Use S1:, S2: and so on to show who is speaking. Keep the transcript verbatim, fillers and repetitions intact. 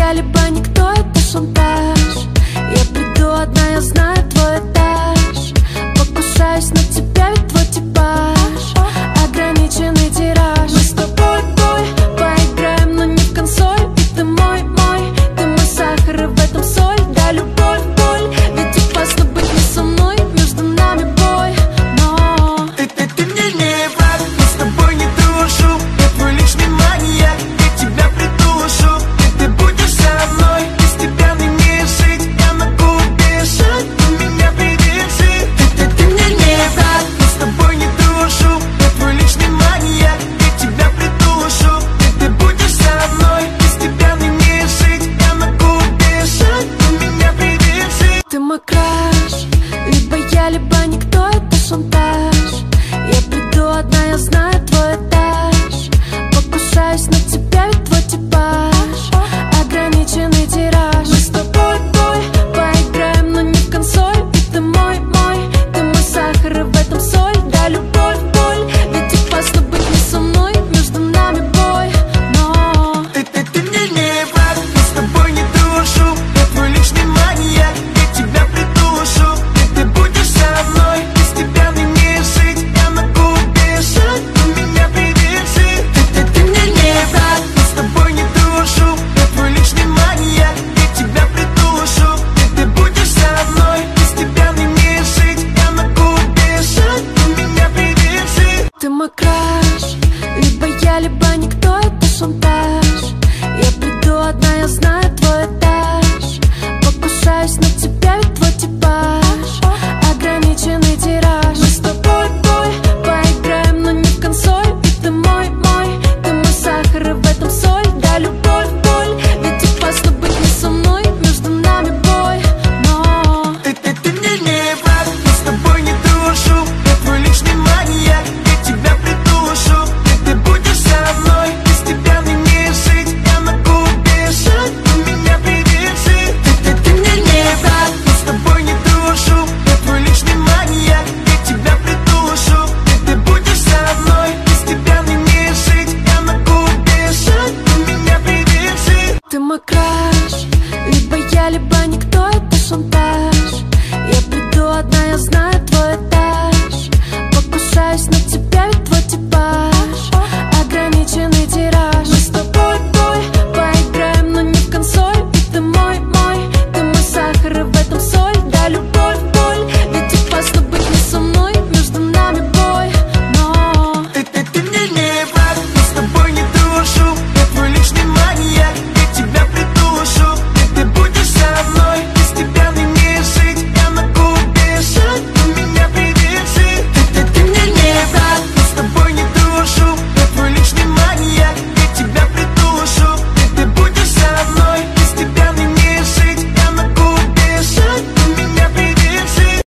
S1: я, либо никто, это шантаж. Я приду одна, я знаю твой этаж. Покушаюсь на тебя, ведь твой типаж. Ограниченный тираж. Мы с тобой, бой, поиграем, но не в консоль. Ведь ты мой, мой, ты мой сахар, и в этом соль. Да, любовь, боль, ведь опасно быть не со мной. Между нами бой, но
S2: Ты, ты, ты мне не враг, мы с тобой не дружу. Я твой личный маньяк, я тебя придушу. И ты будешь со мной, без тебя мне не жить. Я могу убежать, ты меня привяжи. Ты, ты, ты мне не враг, мы с тобой не дружу. Я твой личный маньяк, я тебя придушу. И ты будешь со мной, без тебя мне не жить. Я могу убежать, ты меня привяжи.
S1: ты мой краш. Либо я, либо никто, это шантаж. Я приду одна, я знаю твой этаж. Покушаюсь на тебя, ведь твой типаж. Ограниченный тираж. Мы с тобой, бой, поиграем, но не в консоль. Ведь ты мой, мой, ты мой сахар, и в этом соль. Да, любовь, боль, ведь опасно быть не со мной. Между нами бой, но
S2: Ты, ты, ты мне не враг, мы с тобой не дружу. Я твой личный маньяк, я тебя придушу. И ты будешь со мной, без тебя мне не жить. Я могу убежать, ты меня привяжи. Ты, ты, ты мне не враг, мы с тобой не дружу. Я твой личный маньяк, я тебя придушу. И ты будешь со мной, без тебя мне не жить. Я могу убежать, ты меня привяжи.
S1: ты мой краш. Либо я, либо никто, это шантаж. Я приду одна, я знаю твой этаж. Покушаюсь на тебя, ведь твой типаж. Ограниченный тираж. Мы с тобой, бой, поиграем, но не в консоль. Ведь ты мой, мой, ты мой сахар, и в этом соль. Да, любовь, боль, ведь опасно быть не со мной. Между нами бой, но
S2: Ты, ты, ты мне не враг, мы с тобой не дружу. Я твой личный маньяк, я тебя придушу. И ты будешь со мной, без тебя мне не жить. Я могу убежать, ты меня привяжи. Ты, ты, ты мне не враг, мы с тобой не дружу. Я твой личный маньяк, я тебя придушу. И ты будешь со мной, без тебя мне не жить. Я могу убежать, ты меня привяжи.
S1: ты мой краш.